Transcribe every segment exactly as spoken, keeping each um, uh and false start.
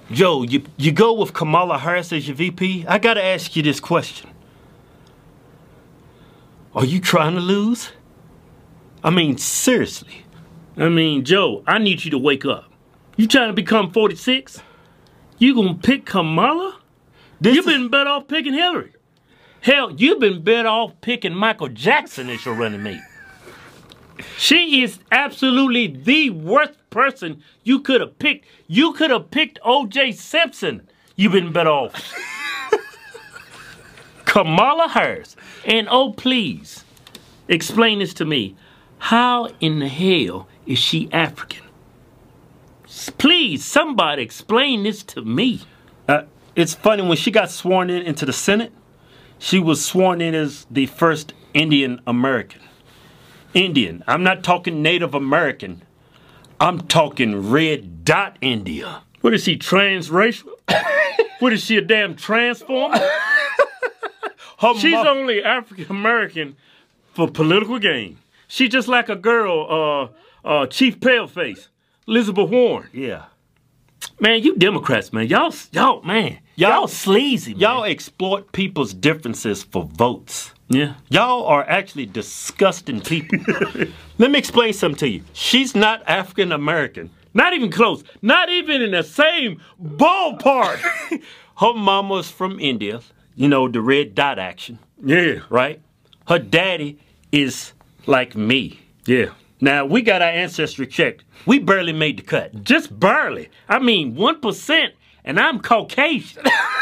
Joe, you, you go with Kamala Harris as your V P? I gotta ask you this question. Are you trying to lose? I mean, seriously. I mean, Joe, I need you to wake up. You trying to become forty-six? You gonna pick Kamala? This You've been better off picking Hillary. Hell, you've been better off picking Michael Jackson as your running mate. She is absolutely the worst person you could have picked. You could have picked O J Simpson. You've been better off. Kamala Harris. And oh, please, explain this to me. How in the hell is she African? Please, somebody explain this to me. Uh, it's funny, when she got sworn in into the Senate, she was sworn in as the first Indian American. Indian. I'm not talking Native American. I'm talking red dot India. What is she, transracial? What is she, a damn transformer? She's only African American for political gain. She just like a girl, uh, uh, Chief Paleface, Elizabeth Warren. Yeah. Man, you Democrats, man. Y'all, y'all, man. Y'all sleazy, man. Y'all exploit people's differences for votes. Yeah. Y'all are actually disgusting people. Let me explain something to you. She's not African American. Not even close. Not even in the same ballpark. Her mama's from India. You know, the red dot action. Yeah. Right? Her daddy is like me. Yeah. Now, we got our ancestry checked. We barely made the cut. Just barely. I mean, one percent, and I'm Caucasian.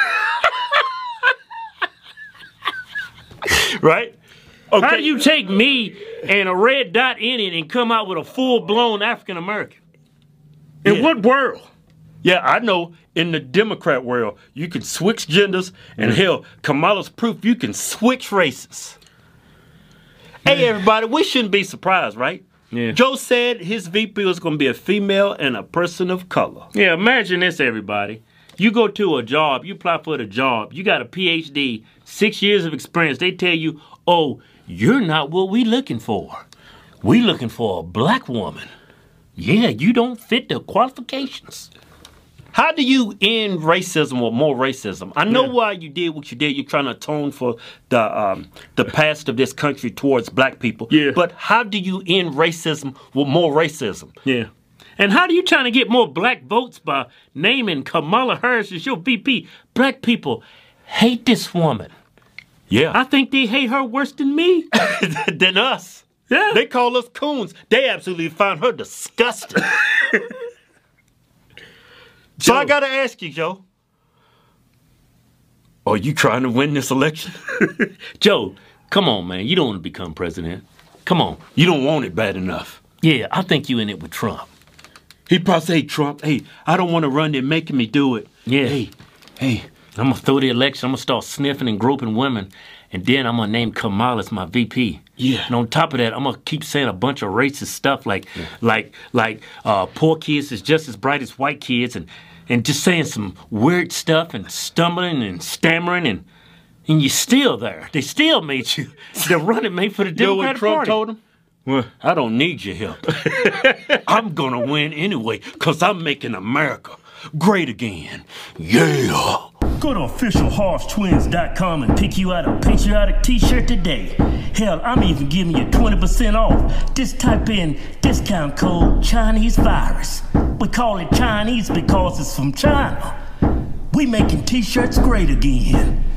Right? Okay. How do you take me and a red dot Indian and come out with a full-blown African-American? In yeah. what world? Yeah, I know. In the Democrat world, you can switch genders, and mm. hell, Kamala's proof you can switch races. Yeah. Hey, everybody, we shouldn't be surprised, right? Yeah. Joe said his V P was going to be a female and a person of color. Yeah, imagine this, everybody. You go to a job, you apply for the job, you got a P H D, six years of experience. They tell you, oh, you're not what we looking for. We looking for a black woman. Yeah, you don't fit the qualifications. How do you end racism or more racism? I know yeah. why you did what you did. You're trying to atone for the um, the past of this country towards black people. Yeah. But how do you end racism with more racism? Yeah. And how do you trying to get more black votes by naming Kamala Harris as your V P? Black people hate this woman. Yeah. I think they hate her worse than me. Than us. Yeah. They call us coons. They absolutely find her disgusting. So Joe, I gotta ask you, Joe. Are you trying to win this election? Joe, come on, man. You don't want to become president. Come on. You don't want it bad enough. Yeah, I think you in it with Trump. He probably say, Trump, hey, I don't want to run. They're making me do it. Yeah. Hey, hey. I'm going to throw the election. I'm going to start sniffing and groping women. And then I'm going to name Kamala as my V P. Yeah. And on top of that, I'm going to keep saying a bunch of racist stuff like, yeah. like, like uh, poor kids is just as bright as white kids. And, and just saying some weird stuff and stumbling and stammering. And, and you're still there. They still made you the running mate for the Democratic Party. You know what Trump told him? Well, I don't need your help. I'm going to win anyway because I'm making America great again. Yeah. Go to official horse twins dot com and pick you out a patriotic t-shirt today. Hell, I'm even giving you twenty percent off. Just type in discount code Chinese Virus. We call it Chinese because it's from China. We making t-shirts great again.